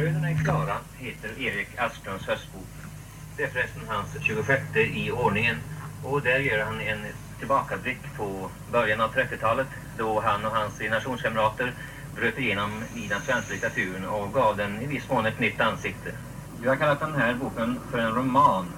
Bröderna i Klara heter Erik Asplunds höstbok. Det är förresten hans 26:e i ordningen, och där gör han en tillbakablick på början av 30-talet då han och hans nationskamrater bröt igenom i den svenska litteraturen och gav den i viss mån ett nytt ansikte. Vi har kallat den här boken för en roman.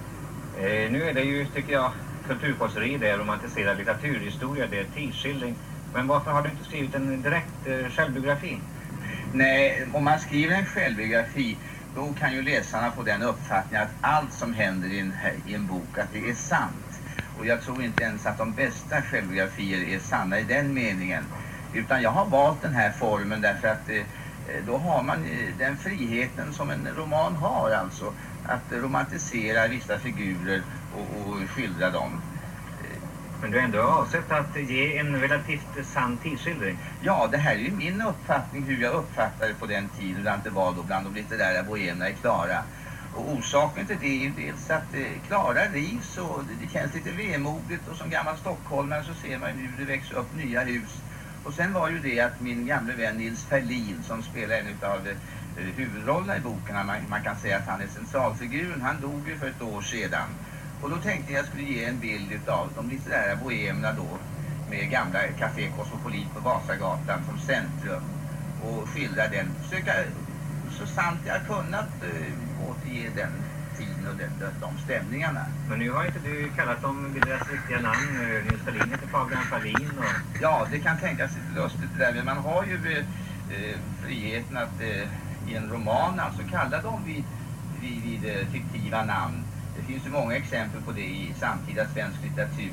Nu är det ju, tycker jag, kulturkåseri, det är romantiserad litteraturhistoria, det är tidsskildring. Men varför har du inte skrivit en direkt självbiografi? Nej, om man skriver en självbiografi då kan ju läsarna få den uppfattningen att allt som händer i en bok, att det är sant. Och jag tror inte ens att de bästa självbiografier är sanna i den meningen. Utan jag har valt den här formen därför att då har man den friheten som en roman har, alltså att romantisera vissa figurer och skildra dem. Men du har ändå avsett att ge en relativt sann tidsskildring. Ja, det här är ju min uppfattning, hur jag uppfattade på den tiden, hur det var då bland de litterära bohemerna i Klara. Och orsaken till det är ju dels att Klara rivs och det känns lite vemodigt, och som gammal stockholmare så ser man ju hur det växer upp nya hus. Och sen var ju det att min gamle vän Nils Ferlin, som spelar en av huvudrollerna i boken, man kan säga att han är centralfiguren, han dog ju för ett år sedan. Och då tänkte jag skulle ge en bild av de litterära bohemerna då, med gamla Café Cosmopolit på Vasagatan som centrum, och skildra den, försöka så sant jag kunnat återge den tiden och de stämningarna. Men nu har inte du kallat dem vid deras riktiga namn, Nils Ferlin heter Fabian Ferlin och... Ja, det kan tänkas lite lustigt det där, men man har ju friheten att i en roman alltså kalla dem vid fiktiva namn. Det finns ju många exempel på det i samtida svensk litteratur.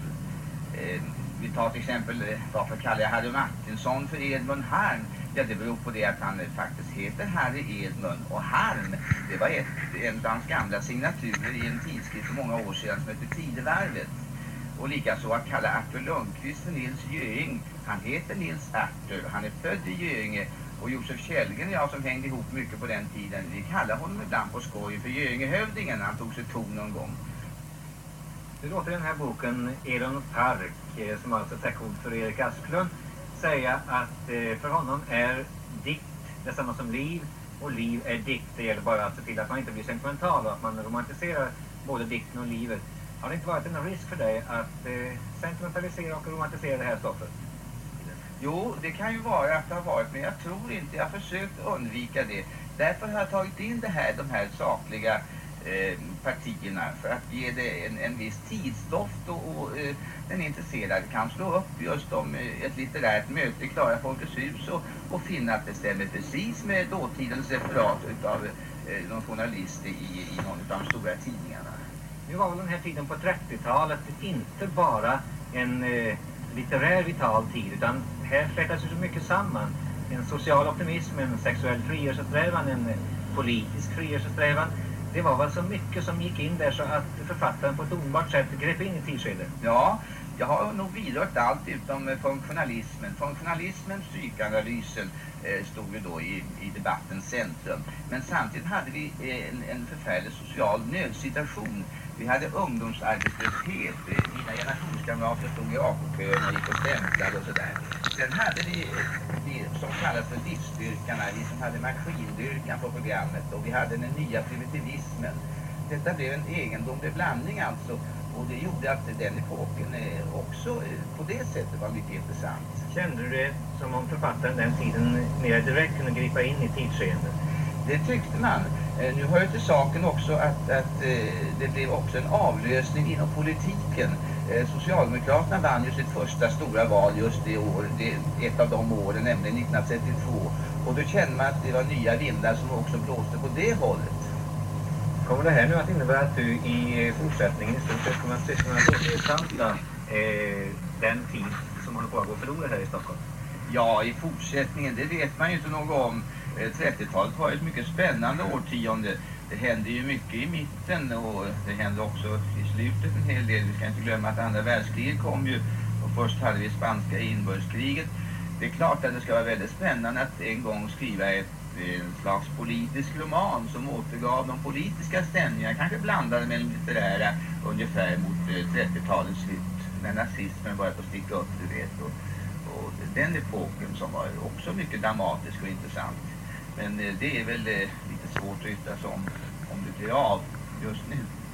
Vi tar till exempel, varför kallar jag Harry Martinsson för Edmund Harm? Ja, det beror på det att han faktiskt heter Harry Edmund, och Harm, det var en av hans gamla signaturer i en tidskrift för många år sedan som heter Tidevarvet. Och likaså att kalla Arthur Lundqvist för Nils Göing. Han heter Nils Arthur, han är född i Göinge. Och Josef Kjellgren och jag, som hängde ihop mycket på den tiden, vi kallar honom ibland på skoj för Göingehövdingen när han tog sig ton någon gång. Du låter den här boken Elon Park, som alltså är täckord för Erik Asplund, säga att för honom är dikt detsamma som liv, och liv är dikt. Det gäller bara att se till att man inte blir sentimental och att man romantiserar både dikten och livet. Har det inte varit en risk för dig att sentimentalisera och romantisera det här stoffet? Jo, det kan ju vara att det har varit, men jag tror inte, jag har försökt undvika det. Därför har jag tagit in de här sakliga partierna för att ge det en viss tidsdoft, och den intresserade kan slå upp just om ett litterärt möte i Klara Folkets hus och finna att det stämmer precis med dåtidens referat av någon journalist i någon av de stora tidningarna. Nu var väl den här tiden på 30-talet inte bara en litterär vital tid, utan här flätas ju så mycket samman. En social optimism, en sexuell frigörelsesträvan, en politisk frigörelsesträvan. Det var väl så mycket som gick in där så att författaren på ett omedelbart sätt grep in i tidsskedet. Ja, jag har nog vidrört allt utom funktionalismen. Funktionalismen, psykoanalysen stod ju då i debattens centrum. Men samtidigt hade vi en förfärlig social nödsituation. Vi hade ungdomsarbetslöshet, mina generationskamrater stod i AK-kön och gick och stämplade och sådär. Sen hade vi som kallas för livsstyrkarna, vi som hade maskindyrkan på programmet, och vi hade den nya primitivismen. Detta blev en egendomlig blandning alltså, och det gjorde att den epoken också på det sättet var mycket intressant. Kände du det som om författaren den tiden mer direkt kunde gripa in i tidsskedet? Det tyckte man. Nu hör ju till saken också att det blev också en avlösning inom politiken. Socialdemokraterna vann ju sitt första stora val just det år, ett av de åren, nämligen 1932. Och då kände man att det var nya vindar som också blåste på det hållet. Kommer det här nu att innebära att du i fortsättningen i stort sett kommer att gestalta den tid som håller på att gå förlorad här i Stockholm? Ja, i fortsättningen, det vet man ju inte något om. 30-talet var ett mycket spännande årtionde. Det hände ju mycket i mitten, och det hände också i slutet en hel del. Vi ska inte glömma att andra världskriget kom ju, och först hade vi spanska inbördeskriget. Det är klart att det ska vara väldigt spännande att en gång skriva en slags politisk roman som återgav de politiska stämningarna, kanske blandade med de litterära, ungefär mot 30-talets slut, när nazismen började att sticka upp, du vet, och den epoken som var också mycket dramatisk och intressant. Men det är väl lite svårt att yttra sig om det blir av just nu.